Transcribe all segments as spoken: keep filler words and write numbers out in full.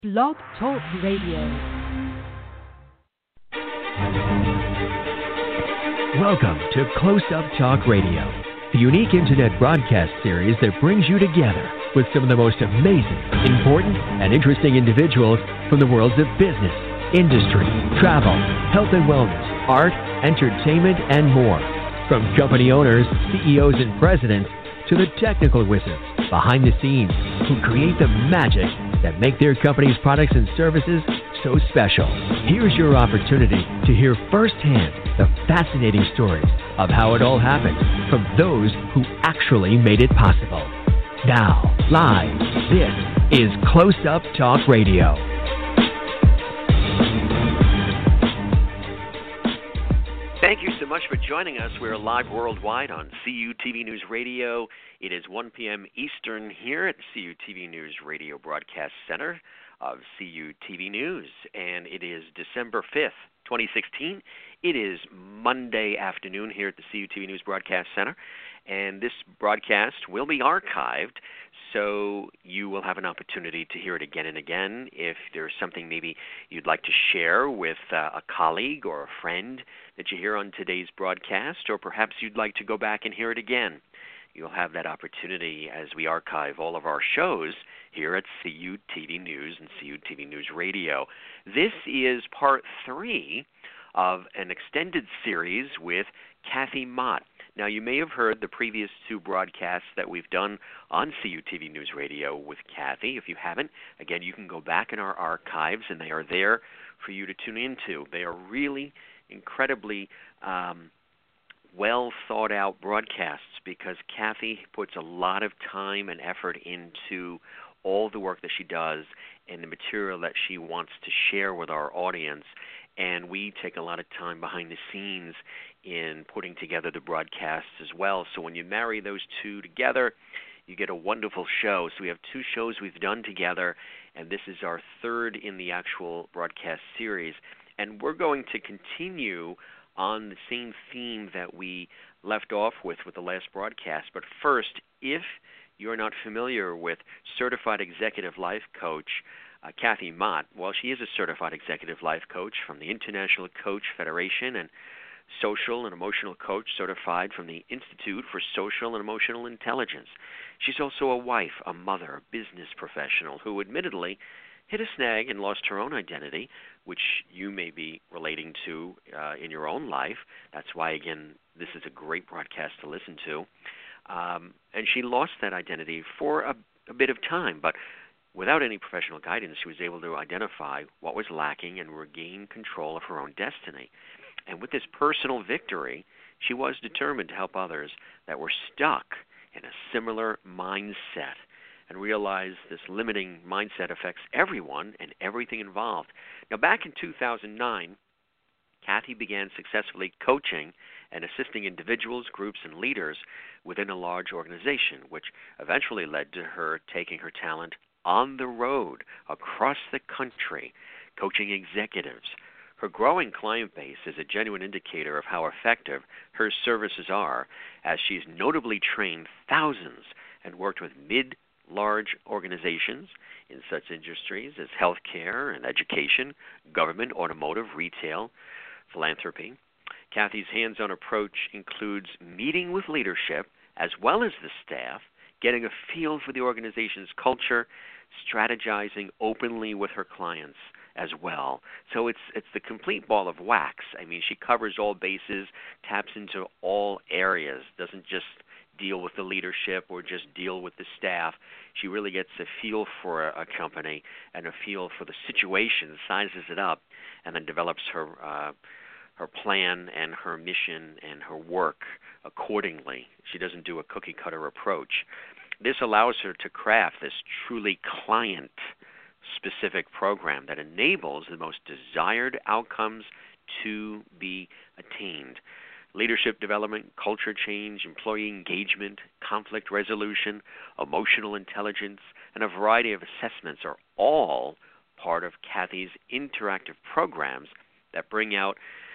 Blog Talk Radio. Welcome to Close Up Talk Radio, the unique internet broadcast series that brings you together with some of the most amazing, important, and interesting individuals from the worlds of business, industry, travel, health and wellness, art, entertainment, and more. From company owners, C E Os, and presidents to the technical wizards behind the scenes who create the magic that make their company's products and services so special. Here's your opportunity to hear firsthand the fascinating stories of how it all happened from those who actually made it possible. Now, live, this is Close Up Talk Radio. Thank you so much for joining us. We're live worldwide on C U T V News Radio. It is one p.m. Eastern here at C U T V News Radio Broadcast Center of C U T V News, and it is December fifth, twenty sixteen. It is Monday afternoon here at the C U T V News Broadcast Center, and this broadcast will be archived, so you will have an opportunity to hear it again and again. If there's something maybe you'd like to share with uh, a colleague or a friend that you hear on today's broadcast, or perhaps you'd like to go back and hear it again, you'll have that opportunity as we archive all of our shows here at C U T V News and C U T V News Radio. This is part three of an extended series with Kathy Mott. Now, you may have heard the previous two broadcasts that we've done on C U T V News Radio with Kathy. If you haven't, again, you can go back in our archives, and they are there for you to tune into. They are really incredibly um, well thought out broadcasts because Kathy puts a lot of time and effort into all the work that she does and the material that she wants to share with our audience. And we take a lot of time behind the scenes in putting together the broadcasts as well. So when you marry those two together, you get a wonderful show. So we have two shows we've done together, and this is our third in the actual broadcast series. And we're going to continue on the same theme that we left off with with the last broadcast. But first, if you're not familiar with Certified Executive Life Coach uh, Kathy Mott, well, she is a Certified Executive Life Coach from the International Coach Federation and Social and Emotional Coach certified from the Institute for Social and Emotional Intelligence. She's also a wife, a mother, a business professional who admittedly hit a snag and lost her own identity, which you may be relating to uh, in your own life. That's why, again, this is a great broadcast to listen to. Um, and she lost that identity for a, a bit of time, but without any professional guidance, she was able to identify what was lacking and regain control of her own destiny. And with this personal victory, she was determined to help others that were stuck in a similar mindset and realize this limiting mindset affects everyone and everything involved. Now, back in two thousand nine, Kathy began successfully coaching and assisting individuals, groups, and leaders within a large organization, which eventually led to her taking her talent on the road across the country, coaching executives. Her growing client base is a genuine indicator of how effective her services are, as she's notably trained thousands and worked with mid large organizations in such industries as healthcare and education, government, automotive, retail, philanthropy. Kathy's hands-on approach includes meeting with leadership as well as the staff, getting a feel for the organization's culture, strategizing openly with her clients as well. So it's it's the complete ball of wax. I mean, she covers all bases, taps into all areas, doesn't just deal with the leadership or just deal with the staff. She really gets a feel for a, a company and a feel for the situation, sizes it up, and then develops her uh, her plan and her mission and her work accordingly. She doesn't do a cookie-cutter approach. This allows her to craft this truly client-specific program that enables the most desired outcomes to be attained. Leadership development, culture change, employee engagement, conflict resolution, emotional intelligence, and a variety of assessments are all part of Kathy's interactive programs that bring out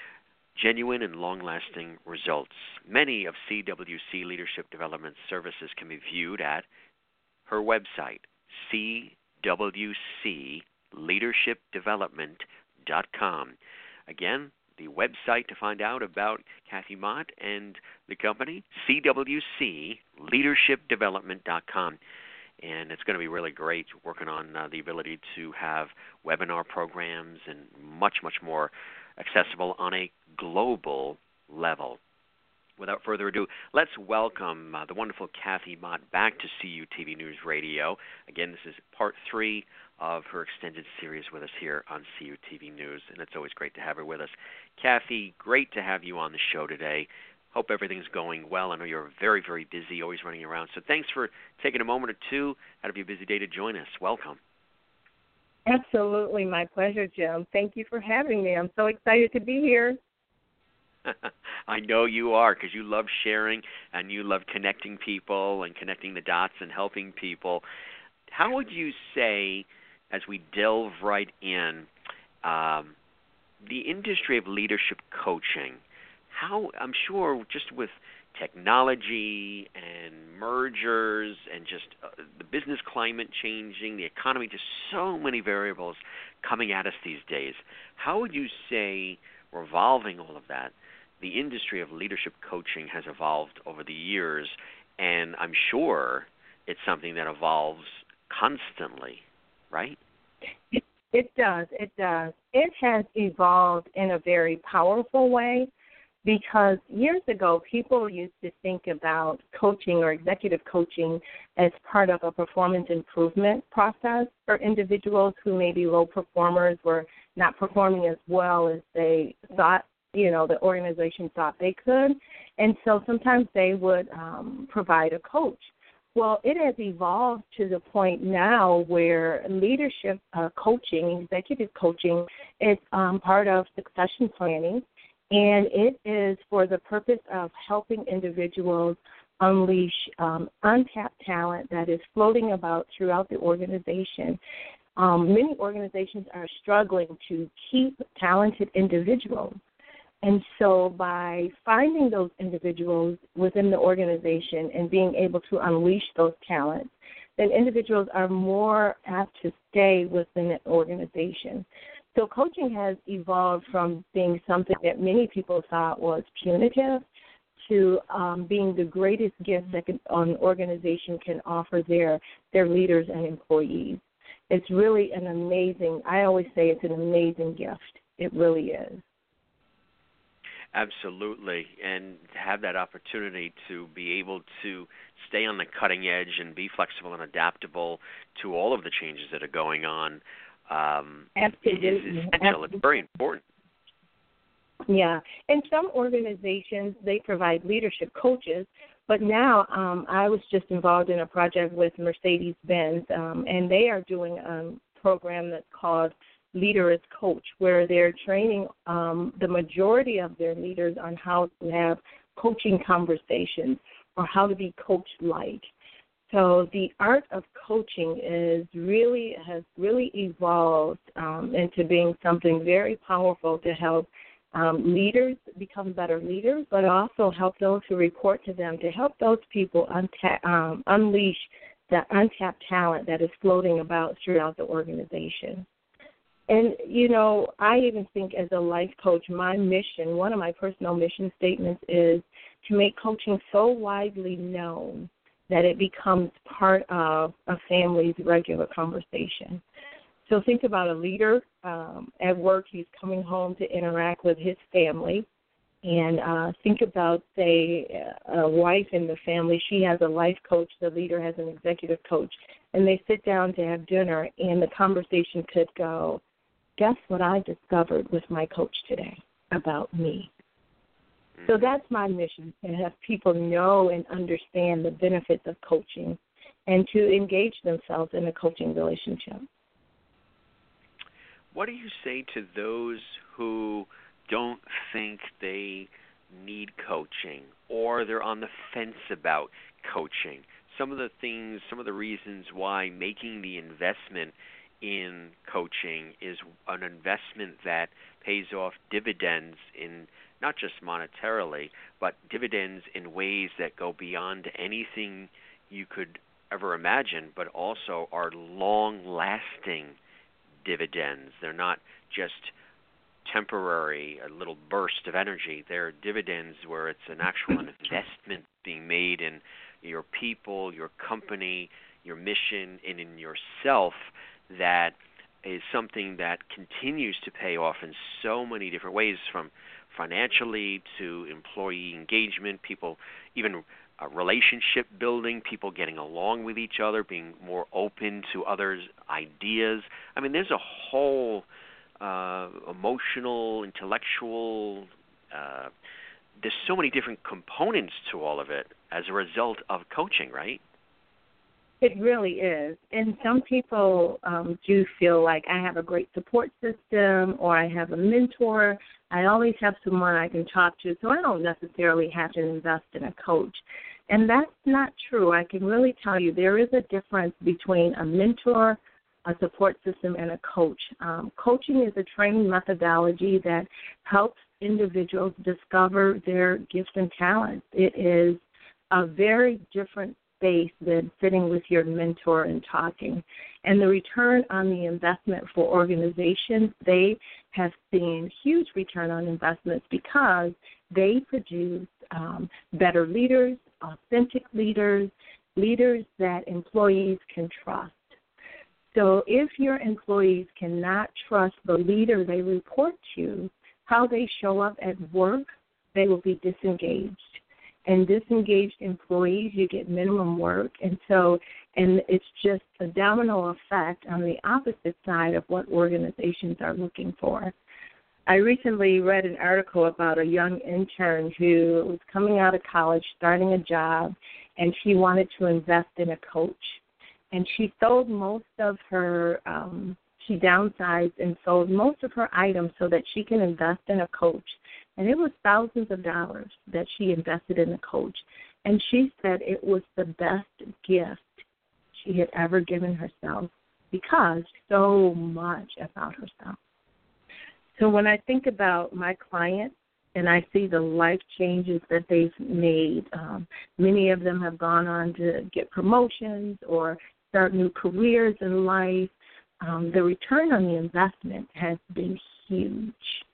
genuine and long-lasting results. Many of C W C Leadership Development services can be viewed at her website, c w c leadership development dot com. Again, the website to find out about Kathy Mott and the company, C W C leadership development dot com. And it's going to be really great working on uh, the ability to have webinar programs and much, much more accessible on a global level. Without further ado, let's welcome uh, the wonderful Kathy Mott back to C U T V News Radio. Again, this is part three of her extended series with us here on C U T V News, and it's always great to have her with us. Kathy, great to have you on the show today. Hope everything's going well. I know you're very, very busy, always running around. So thanks for taking a moment or two out of your busy day to join us. Welcome. Absolutely. My pleasure, Jim. Thank you for having me. I'm so excited to be here. I know you are, because you love sharing and you love connecting people and connecting the dots and helping people. How would you say, as we delve right in, um, the industry of leadership coaching, how, I'm sure just with technology and mergers and just uh, the business climate changing, the economy, just so many variables coming at us these days, how would you say, revolving all of that, the industry of leadership coaching has evolved over the years, and I'm sure it's something that evolves constantly, right? It, it does. It does. It has evolved in a very powerful way, because years ago, people used to think about coaching or executive coaching as part of a performance improvement process for individuals who may be low performers, were not performing as well as they thought, you know, the organization thought they could. And so sometimes they would um, provide a coach. Well, it has evolved to the point now where leadership uh, coaching, executive coaching, is um, part of succession planning. And it is for the purpose of helping individuals unleash um, untapped talent that is floating about throughout the organization. Um, many organizations are struggling to keep talented individuals. And so by finding those individuals within the organization and being able to unleash those talents, then individuals are more apt to stay within an organization. So coaching has evolved from being something that many people thought was punitive to um, being the greatest gift that can, an organization can offer their, their leaders and employees. It's really an amazing, I always say it's an amazing gift. It really is. Absolutely, and to have that opportunity to be able to stay on the cutting edge and be flexible and adaptable to all of the changes that are going on um, Absolutely. is essential. Absolutely. It's very important. Yeah, and some organizations, they provide leadership coaches, but now um, I was just involved in a project with Mercedes-Benz, um, and they are doing a program that's called Leader as Coach, where they're training um, the majority of their leaders on how to have coaching conversations or how to be coach-like. So the art of coaching is really has really evolved um, into being something very powerful to help um, leaders become better leaders, but also help those who report to them, to help those people unta- um, unleash the untapped talent that is floating about throughout the organization. And, you know, I even think as a life coach, my mission, one of my personal mission statements is to make coaching so widely known that it becomes part of a family's regular conversation. So think about a leader um, at work. He's coming home to interact with his family. And uh, think about, say, a wife in the family. She has a life coach. The leader has an executive coach. And they sit down to have dinner, and the conversation could go, guess what I discovered with my coach today about me? So that's my mission, to have people know and understand the benefits of coaching and to engage themselves in a coaching relationship. What do you say to those who don't think they need coaching, or they're on the fence about coaching? Some of the things, some of the reasons why making the investment in coaching is an investment that pays off dividends in not just monetarily, but dividends in ways that go beyond anything you could ever imagine, but also are long-lasting dividends. They're not just temporary, a little burst of energy. They're dividends where it's an actual investment being made in your people, your company, your mission, and in yourself that is something that continues to pay off in so many different ways, from financially to employee engagement, people, even uh, relationship building, people getting along with each other, being more open to others' ideas. I mean, there's a whole uh, emotional, intellectual, uh, there's so many different components to all of it as a result of coaching, right? It really is. And some people um, do feel like I have a great support system or I have a mentor. I always have someone I can talk to, so I don't necessarily have to invest in a coach. And that's not true. I can really tell you there is a difference between a mentor, a support system, and a coach. Um, coaching is a training methodology that helps individuals discover their gifts and talents. It is a very different space than sitting with your mentor and talking. And the return on the investment for organizations, they have seen huge return on investments because they produce um, better leaders, authentic leaders, leaders that employees can trust. So if your employees cannot trust the leader they report to, how they show up at work, they will be disengaged. And disengaged employees, you get minimum work. And so, and it's just a domino effect on the opposite side of what organizations are looking for. I recently read an article about a young intern who was coming out of college, starting a job, and she wanted to invest in a coach. And she sold most of her, um, she downsized and sold most of her items so that she can invest in a coach. And it was thousands of dollars that she invested in a coach. And she said it was the best gift she had ever given herself because so much about herself. So when I think about my clients and I see the life changes that they've made, um, many of them have gone on to get promotions or start new careers in life. Um, the return on the investment has been huge.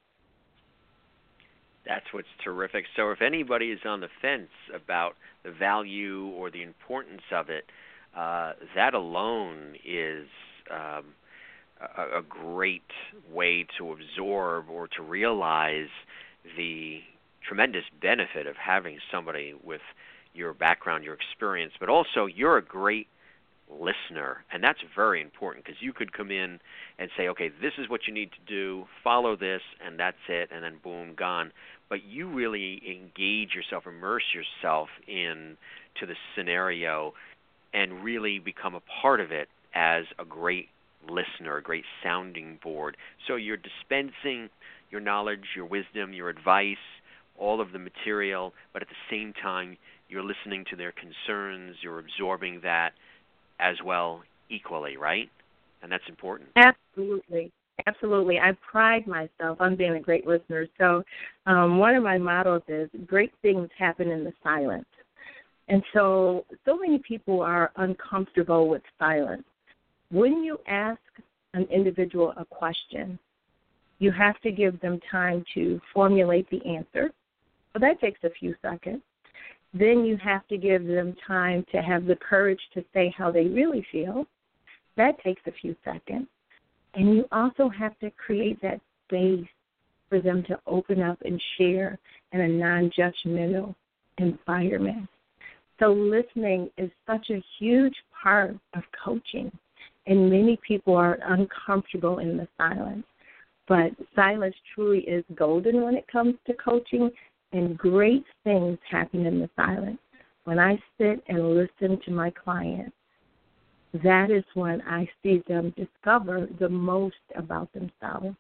That's what's terrific. So if anybody is on the fence about the value or the importance of it, uh, that alone is um, a, a great way to absorb or to realize the tremendous benefit of having somebody with your background, your experience, but also you're a great listener, and that's very important because you could come in and say, okay, this is what you need to do, follow this, and that's it, and then boom, gone. But you really engage yourself, immerse yourself in to the scenario and really become a part of it as a great listener, a great sounding board. So you're dispensing your knowledge, your wisdom, your advice, all of the material, but at the same time, you're listening to their concerns, you're absorbing that as well equally, right? And that's important. Absolutely. Absolutely. I pride myself on being a great listener. So um, one of my mottos is great things happen in the silence. And so, so many people are uncomfortable with silence. When you ask an individual a question, you have to give them time to formulate the answer. So that takes a few seconds. Then you have to give them time to have the courage to say how they really feel. That takes a few seconds. And you also have to create that space for them to open up and share in a non-judgmental environment. So listening is such a huge part of coaching, and many people are uncomfortable in the silence. But silence truly is golden when it comes to coaching, and great things happen in the silence. When I sit and listen to my clients, that is when I see them discover the most about themselves.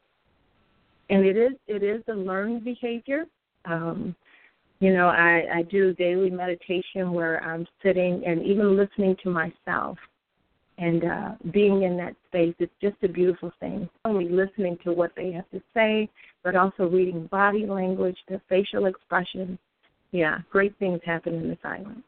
And it is it is a learned behavior. Um, you know, I, I do daily meditation where I'm sitting and even listening to myself. And uh, being in that space, it's just a beautiful thing. Not only listening to what they have to say, but also reading body language, their facial expressions. Yeah, great things happen in the silence.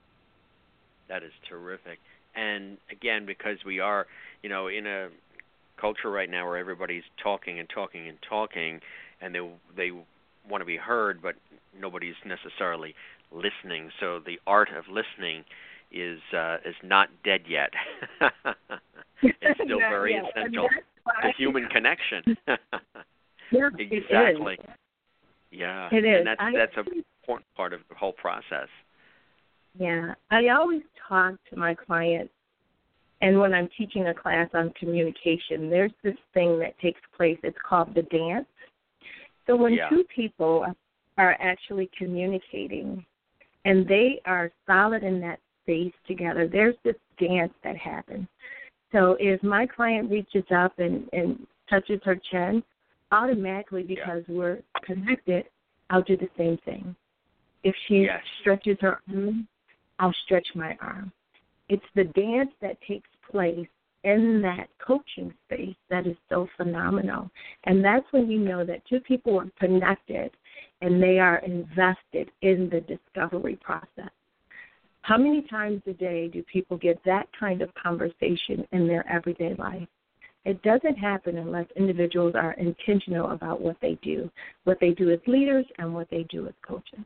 That is terrific. And again, because we are, you know, in a culture right now where everybody's talking and talking and talking, and they they want to be heard, but nobody's necessarily listening. So the art of listening is uh, is not dead yet. It's still very yeah, essential to human connection. Yeah, exactly. It is. Yeah, it is. And that's I, that's an important part of the whole process. Yeah, I always talk to my clients, and when I'm teaching a class on communication, there's this thing that takes place. It's called the dance. So when yeah. two people are actually communicating, and they are solid in that space together, there's this dance that happens. So if my client reaches up and, and touches her chin, automatically, because yeah. we're connected, I'll do the same thing. If she yes. stretches her arm, I'll stretch my arm. It's the dance that takes place in that coaching space that is so phenomenal. And that's when you know that two people are connected and they are invested in the discovery process. How many times a day do people get that kind of conversation in their everyday life? It doesn't happen unless individuals are intentional about what they do, what they do as leaders and what they do as coaches.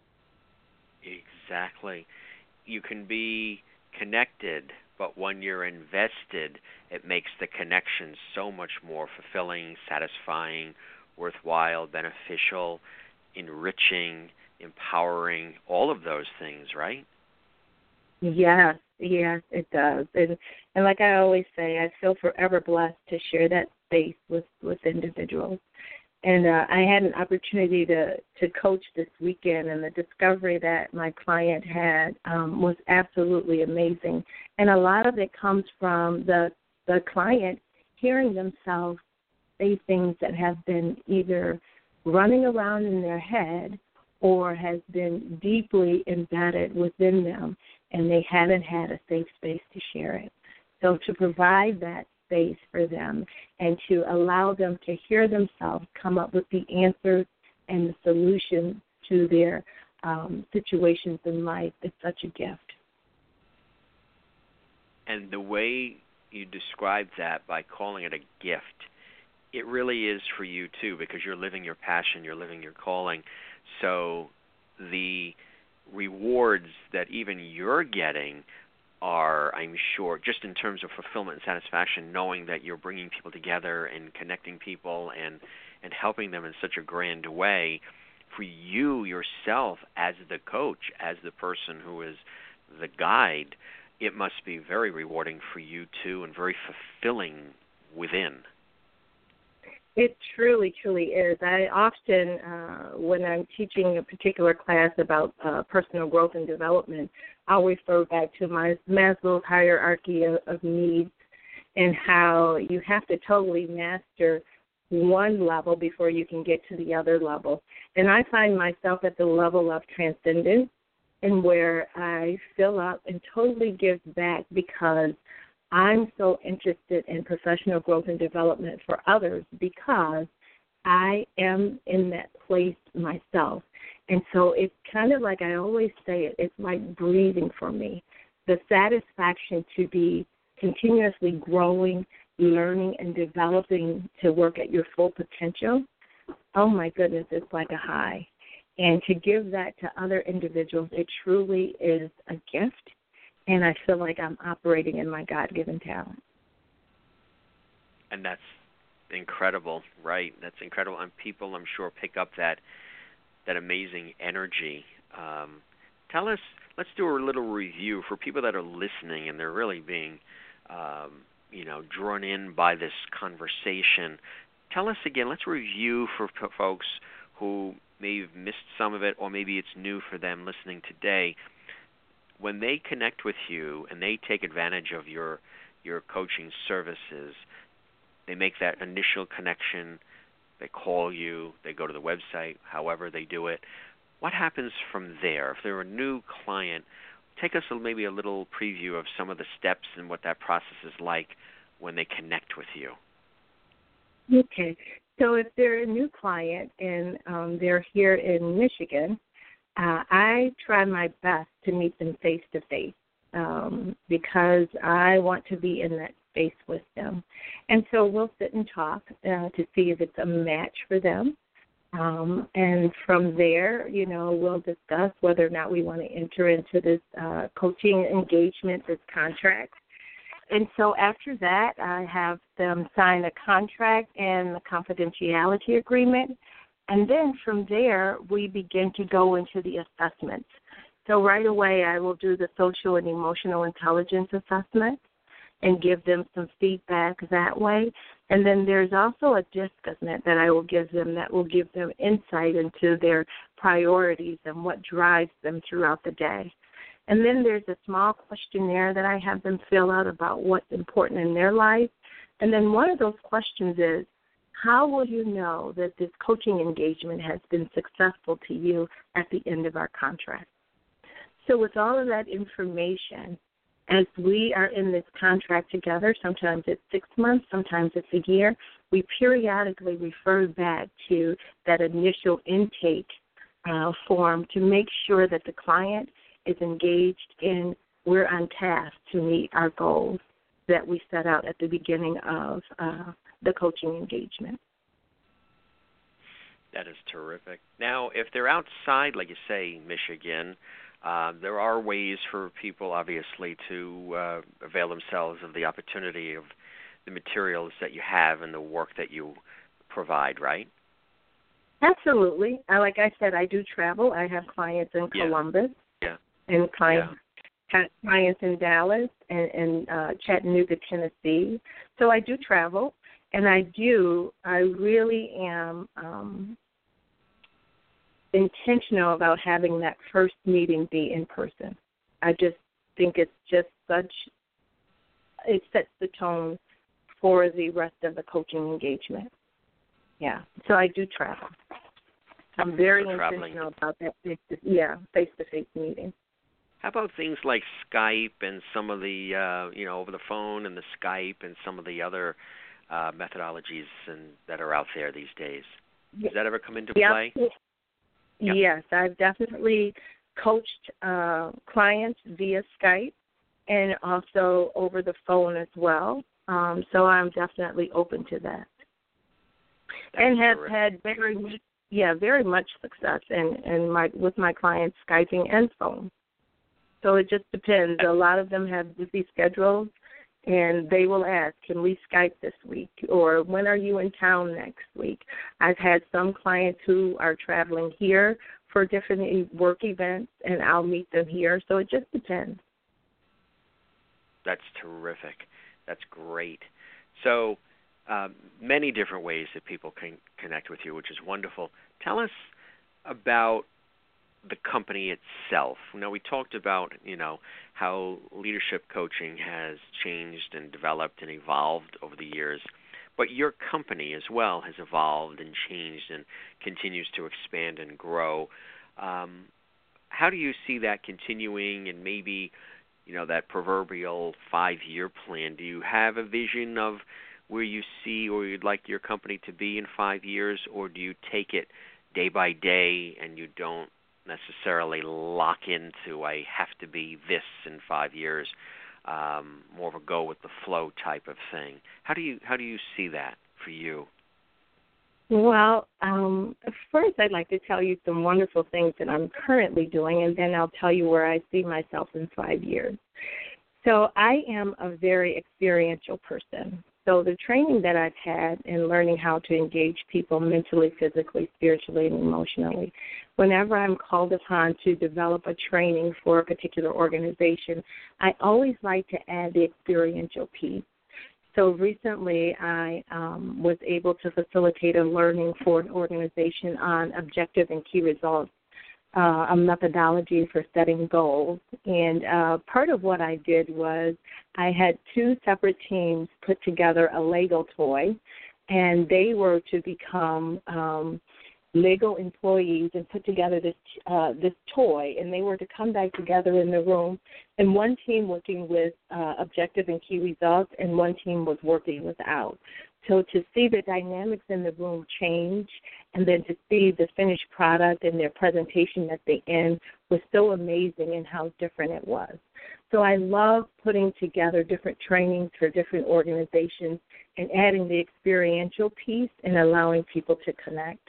Exactly. You can be connected, but when you're invested, it makes the connection so much more fulfilling, satisfying, worthwhile, beneficial, enriching, empowering, all of those things, right? Yes, yes, it does. And and like I always say, I feel forever blessed to share that space with, with individuals. And uh, I had an opportunity to, to coach this weekend, and the discovery that my client had um, was absolutely amazing. And a lot of it comes from the the client hearing themselves say things that have been either running around in their head or has been deeply embedded within them, and they haven't had a safe space to share it. So to provide that space for them and to allow them to hear themselves come up with the answers and the solutions to their um, situations in life is such a gift. And the way you describe that by calling it a gift, it really is for you too, because you're living your passion, you're living your calling. So the rewards that even you're getting are, I'm sure, just in terms of fulfillment and satisfaction, knowing that you're bringing people together and connecting people and, and helping them in such a grand way. For you yourself as the coach, as the person who is the guide, it must be very rewarding for you too and very fulfilling within. It truly, truly is. I often, uh, when I'm teaching a particular class about uh, personal growth and development, I'll refer back to my Maslow's hierarchy of, of needs and how you have to totally master one level before you can get to the other level. And I find myself at the level of transcendence, and where I fill up and totally give back because I'm so interested in professional growth and development for others, because I am in that place myself. And so it's kind of like I always say, it's like breathing for me. The satisfaction to be continuously growing, learning, and developing to work at your full potential, oh my goodness, it's like a high. And to give that to other individuals, it truly is a gift. And I feel like I'm operating in my God-given talent. And that's incredible, right? That's incredible. And people, I'm sure, pick up that that amazing energy. Um, tell us, let's do a little review for people that are listening and they're really being, um, you know, drawn in by this conversation. Tell us again, let's review for p- folks who may have missed some of it, or maybe it's new for them listening today. When they connect with you and they take advantage of your your coaching services, they make that initial connection, they call you, they go to the website, however they do it. What happens from there? If they're a new client, take us a, maybe a little preview of some of the steps and what that process is like when they connect with you. Okay. So if they're a new client and um, they're here in Michigan, Uh, I try my best to meet them face-to-face um, because I want to be in that face with them. And so we'll sit and talk uh, to see if it's a match for them. Um, and from there, you know, we'll discuss whether or not we want to enter into this uh, coaching engagement, this contract. And so after that, I have them sign a contract and a confidentiality agreement. And then from there, we begin to go into the assessments. So right away, I will do the social and emotional intelligence assessment and give them some feedback that way. And then there's also a DISC assessment that I will give them that will give them insight into their priorities and what drives them throughout the day. And then there's a small questionnaire that I have them fill out about what's important in their life. And then one of those questions is, how will you know that this coaching engagement has been successful to you at the end of our contract? So with all of that information, as we are in this contract together, sometimes it's six months, sometimes it's a year, we periodically refer back to that initial intake uh, form to make sure that the client is engaged in, we're on task to meet our goals that we set out at the beginning of uh, the coaching engagement. That is terrific. Now, if they're outside, like you say, Michigan, uh, there are ways for people, obviously, to uh, avail themselves of the opportunity of the materials that you have and the work that you provide, right? Absolutely. Uh, like I said, I do travel. I have clients in Yeah. Columbus. Yeah. And clients, Yeah. clients in Dallas and, and uh, Chattanooga, Tennessee. So I do travel, and I do, I really am um, intentional about having that first meeting be in person. I just think it's just such, it sets the tone for the rest of the coaching engagement. Yeah, so I do travel. I'm very So traveling. intentional about that, face to, yeah, face-to-face meeting. How about things like Skype and some of the, uh, you know, over the phone and the Skype and some of the other uh, methodologies and, that are out there these days? Does that ever come into yep. play? Yep. Yes, I've definitely coached uh, clients via Skype and also over the phone as well. Um, so I'm definitely open to that. That's and have terrific. had very, yeah, very much success in, in my with my clients Skyping and phone. So it just depends. A lot of them have busy schedules, and they will ask, can we Skype this week? Or when are you in town next week? I've had some clients who are traveling here for different work events, and I'll meet them here. So it just depends. That's terrific. That's great. So um, many different ways that people can connect with you, which is wonderful. Tell us about the company itself. Now, we talked about, you know, how leadership coaching has changed and developed and evolved over the years, but your company as well has evolved and changed and continues to expand and grow. Um, how do you see that continuing and maybe, you know, that proverbial five-year plan? Do you have a vision of where you see or you'd like your company to be in five years, or do you take it day by day and you don't necessarily lock into I have to be this in five years, um, more of a go with the flow type of thing? How do you how do you see that for you? Well, um, first I'd like to tell you some wonderful things that I'm currently doing, and then I'll tell you where I see myself in five years. So I am a very experiential person. So the training that I've had in learning how to engage people mentally, physically, spiritually, and emotionally, whenever I'm called upon to develop a training for a particular organization, I always like to add the experiential piece. So recently I um, was able to facilitate a learning for an organization on objective and key results, uh, a methodology for setting goals. And uh, part of what I did was I had two separate teams put together a Lego toy, and they were to become um, Lego employees and put together this uh, this toy, and they were to come back together in the room, and one team working with uh, objective and key results, and one team was working without. So to see the dynamics in the room change and then to see the finished product and their presentation at the end was so amazing in how different it was. So I love putting together different trainings for different organizations and adding the experiential piece and allowing people to connect.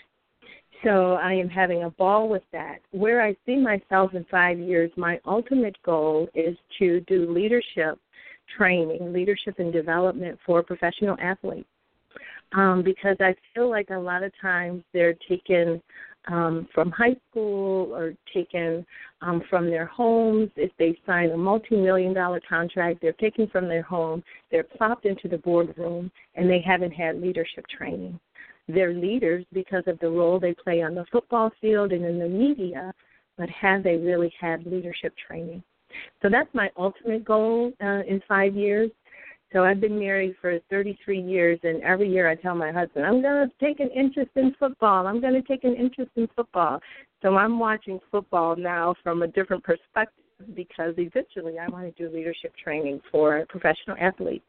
So I am having a ball with that. Where I see myself in five years, my ultimate goal is to do leadership training, leadership and development for professional athletes. Um, because I feel like a lot of times they're taken um, from high school or taken um, from their homes. If they sign a multi-million dollar contract, they're taken from their home, they're plopped into the boardroom, and they haven't had leadership training. They're leaders because of the role they play on the football field and in the media, but have they really had leadership training? So that's my ultimate goal uh, in five years. So I've been married for thirty-three years, and every year I tell my husband, I'm going to take an interest in football. I'm going to take an interest in football. So I'm watching football now from a different perspective because eventually I want to do leadership training for professional athletes.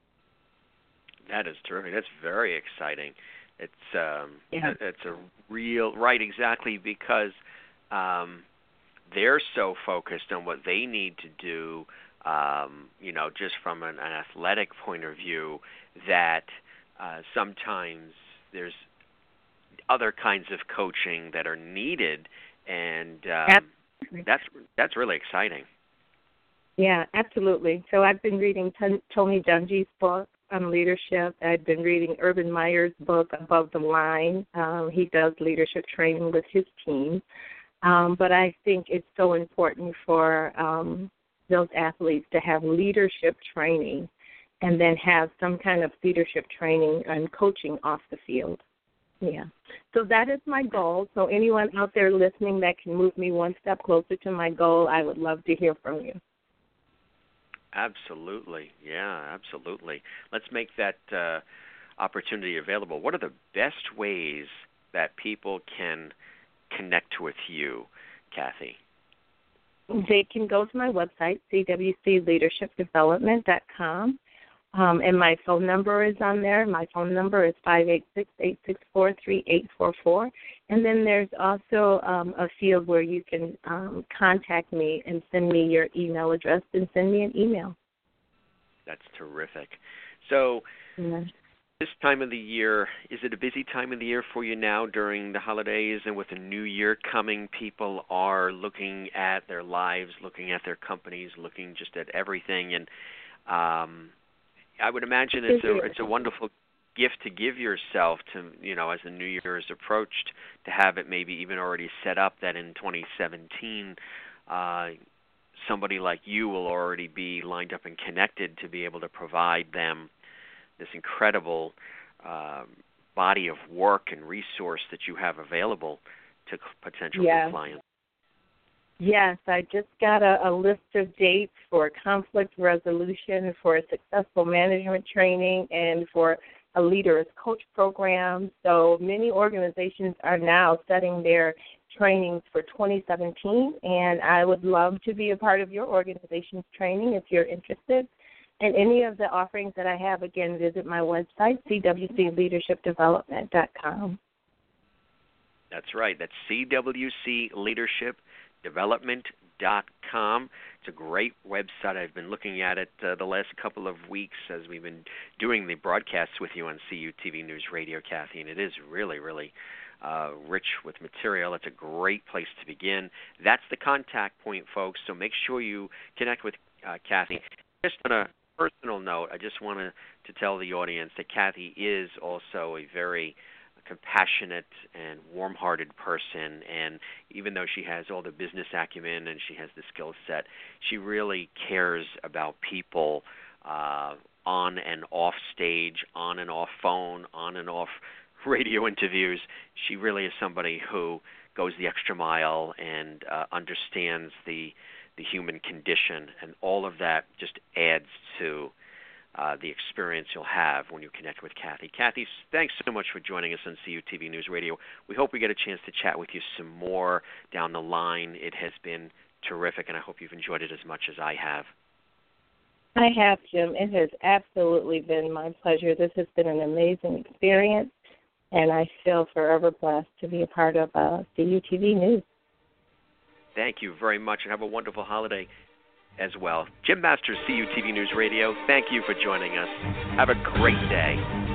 That is terrific. That's very exciting. It's um, yeah. it's a real, right, exactly, because um, they're so focused on what they need to do, Um, you know, just from an, an athletic point of view, that uh, sometimes there's other kinds of coaching that are needed, and um, that's that's really exciting. Yeah, absolutely. So I've been reading T- Tony Dungy's book on leadership. I've been reading Urban Meyer's book, Above the Line. Um, he does leadership training with his team. Um, but I think it's so important for um, those athletes to have leadership training and then have some kind of leadership training and coaching off the field. Yeah. So that is my goal. So anyone out there listening that can move me one step closer to my goal, I would love to hear from you. Absolutely. Yeah, absolutely. Let's make that uh, opportunity available. What are the best ways that people can connect with you, Kathy? They can go to my website, c w c leadership development dot com, um, and my phone number is on there. My phone number is five eight six, eight six four, three eight four four. And then there's also um, a field where you can um, contact me and send me your email address and send me an email. That's terrific. So yeah. This time of the year, is it a busy time of the year for you now during the holidays and with the new year coming? People are looking at their lives, looking at their companies, looking just at everything. And um, I would imagine it's a, it's a wonderful gift to give yourself to, you know, as the new year is approached, to have it maybe even already set up that in twenty seventeen, uh, somebody like you will already be lined up and connected to be able to provide them this incredible um, body of work and resource that you have available to potential yeah. clients. Yes, I just got a, a list of dates for conflict resolution, for a successful management training, and for a leader as coach program. So many organizations are now setting their trainings for twenty seventeen, and I would love to be a part of your organization's training if you're interested. And any of the offerings that I have, again, visit my website, c w c leadership development dot com. That's right. That's c w c leadership development dot com. It's a great website. I've been looking at it uh, the last couple of weeks as we've been doing the broadcasts with you on C U T V News Radio, Kathy, and it is really, really uh, rich with material. It's a great place to begin. That's the contact point, folks, so make sure you connect with uh, Kathy. Just on a personal note, I just wanted to tell the audience that Kathy is also a very compassionate and warm-hearted person, and even though she has all the business acumen and she has the skill set, she really cares about people uh, on and off stage, on and off phone, on and off radio interviews. She really is somebody who goes the extra mile and uh, understands the the human condition, and all of that just adds to uh, the experience you'll have when you connect with Kathy. Kathy, thanks so much for joining us on C U T V News Radio. We hope we get a chance to chat with you some more down the line. It has been terrific, and I hope you've enjoyed it as much as I have. I have, Jim. It has absolutely been my pleasure. This has been an amazing experience, and I feel forever blessed to be a part of uh, C U T V News. Thank you very much, and have a wonderful holiday as well. Jim Masters, C U T V News Radio, thank you for joining us. Have a great day.